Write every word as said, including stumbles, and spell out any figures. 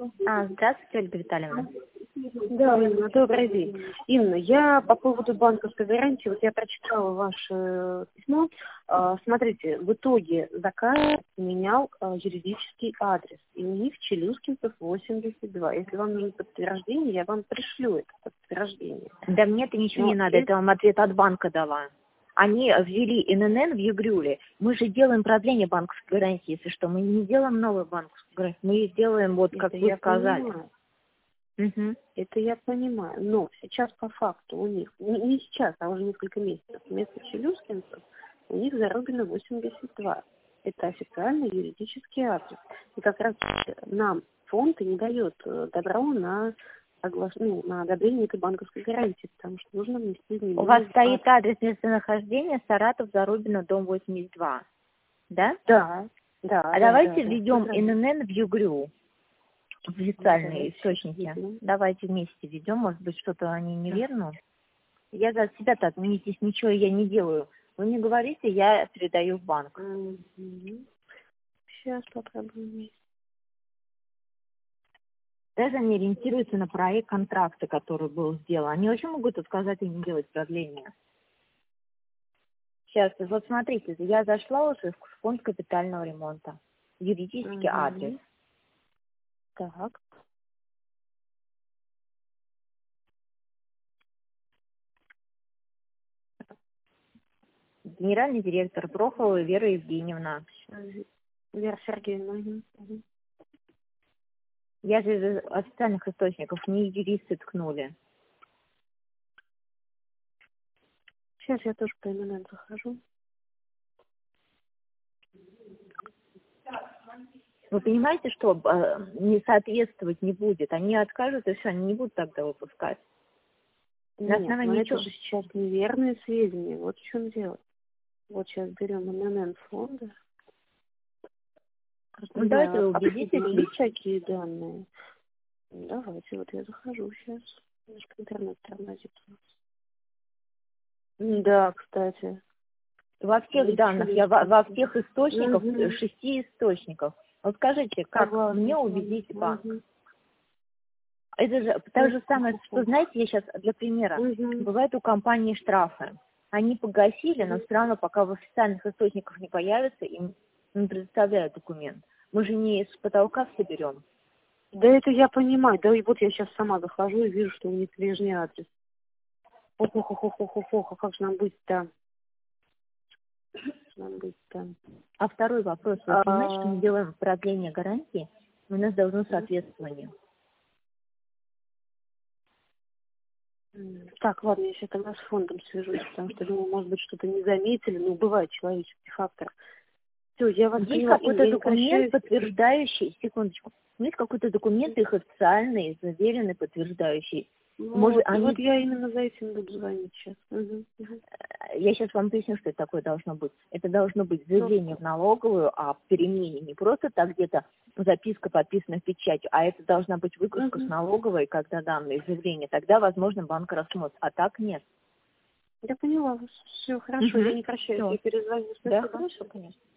А, здравствуйте, Ольга Витальевна. Да, Инна, добрый день. Инна, я по поводу банковской гарантии, вот я прочитала ваше письмо. А, смотрите, в итоге заказ менял а, юридический адрес, и у них Челюскинцев восемьдесят два. Если вам нужно подтверждение, я вам пришлю это подтверждение. Да мне это ничего Но не надо, это- это вам ответ от банка дала. Они ввели эн эн эн в Югрюле. Мы же делаем продление банковской гарантии, если что. Мы не делаем новую банковскую гарантию, мы ее делаем, вот как это вы я сказали. понимаю. Угу. Это я понимаю. Но сейчас по факту у них, не, не сейчас, а уже несколько месяцев, вместо Челюскинцев у них Зарубина восемьдесят два. Это официальный юридический адрес. И как раз нам фонд и не дает э, добро на, оглаш... ну, на одобрение этой банковской гарантии, потому что нужно внести изменения. У вас в стоит адрес. адрес местонахождения Саратов, Зарубина, дом восемьдесят два, да? Да, да. А да, давайте да, да, введем да. эн эн эн в Югрю, в официальные Давайте источники. введем. Давайте вместе введем, может быть, что-то они неверно. Я за себя-то отменитесь, ничего я не делаю. Вы мне говорите, я передаю в банк. Мгм. Сейчас попробуем. Даже они ориентируются на проект контракта, который был сделан. Они вообще могут отказать и не делать продление. Сейчас, вот смотрите, я зашла уже в фонд капитального ремонта. Юридический Мгм. адрес. Так. Генеральный директор Прохорова Вера Евгеньевна. Мгм. Вера Сергеевна. Мгм. Мгм. Я же из официальных источников, не юристы ткнули. Сейчас я тоже по эн эн эн захожу. Вы понимаете, что э, не соответствовать не будет? Они откажут, и все, они не будут тогда выпускать. На Нет, но основании это чего? же сейчас неверные сведения. Вот в чем дело. Вот сейчас берем эн эн эн фонда. Просто Ну, не давайте знаю, вы убедитесь. обследовали такие данные. Ну, давайте, вот я захожу сейчас. Немножко интернет тормозит у нас. М, Да, кстати. Во всех Есть данных, я во, во Челюскинцев. всех источниках, э, Мгм. шести источников. Вот скажите, как Согласна мне с вами. убедить банк? Мгм. Это же то же самое, что, знаете, я сейчас для примера. Мгм. Бывает у компании штрафы. Они погасили, но все равно, пока в официальных источниках не появится, им не предоставляют документ. Мы же не с потолка все берем. Да это я понимаю. Да и вот я сейчас сама захожу и вижу, что у них прежний адрес. Ох, ох, ох, ох, ох, ох, ох, а как же нам быть-то? Как же нам быть-то? А второй вопрос. Вы А, понимаете, что мы делаем продление гарантии, у нас должно соответствование. м, Так, ладно, я сейчас тогда с фондом свяжусь, потому что, думаю, может быть, что-то не заметили. Ну, бывает человеческий фактор. Все, я вас Есть поняла. Инна, какой-то я не документ, прощаюсь. подтверждающий, секундочку, есть какой-то документ их официальный, заверенный, подтверждающий. Может, Вот, они, вот я именно за этим буду звонить сейчас. Мгм, мгм. э, я сейчас вам поясню, что это такое должно быть. Это должно быть Ну, заявление в налоговую о перемене, не просто так где-то записка подписана печатью, а это должна быть выгрузка с мгм. налоговой, когда данные заявления. Тогда, возможно, банк рассмотрит, а так нет. Я поняла вас. Все, хорошо, я Угу. не прощаюсь, Все. я перезвоню. Да, Спасибо. хорошо, конечно.